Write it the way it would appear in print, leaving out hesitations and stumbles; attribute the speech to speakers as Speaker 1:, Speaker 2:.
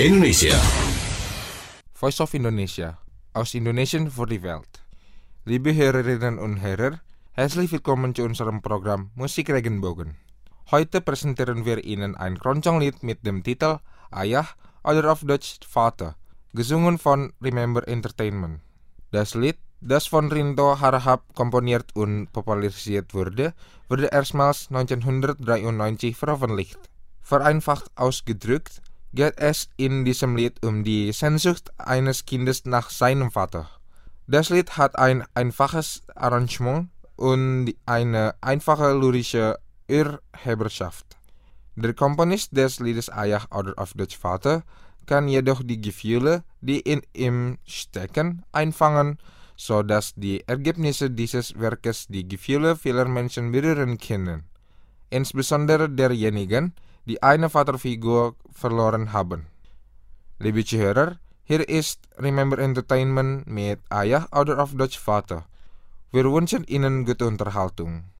Speaker 1: Indonesia.
Speaker 2: Voice of Indonesia, aus Indonesian voor die Welt. Liebe Hörerinnen und Hörer, herzlich willkommen zu unserem Programm Musik Regenbogen. Heute präsentieren wir Ihnen ein Keroncong-Lied mit dem Titel Ayah, oder auf Deutsch Vater, gesungen von Remember Entertainment. Das Lied, das von Rinto Harahap komponiert und popularisiert wurde erstmals 1993 veröffentlicht. Vereinfacht ausgedrückt geht es in diesem Lied um die Sehnsucht eines Kindes nach seinem Vater. Das Lied hat ein einfaches Arrangement und eine einfache lyrische Urheberschaft. Der Komponist des Liedes Ayah oder auf Deutsch Vater kann jedoch die Gefühle, die in ihm stecken, einfangen, so dass die Ergebnisse dieses Werkes die Gefühle vieler Menschen berühren können, insbesondere derjenigen, die eine Vaterfigur verloren haben. Liebe Zuhörer, hier ist Remember Entertainment mit Ayah oder auf Deutsch Vater. Wir wünschen Ihnen gute Unterhaltung.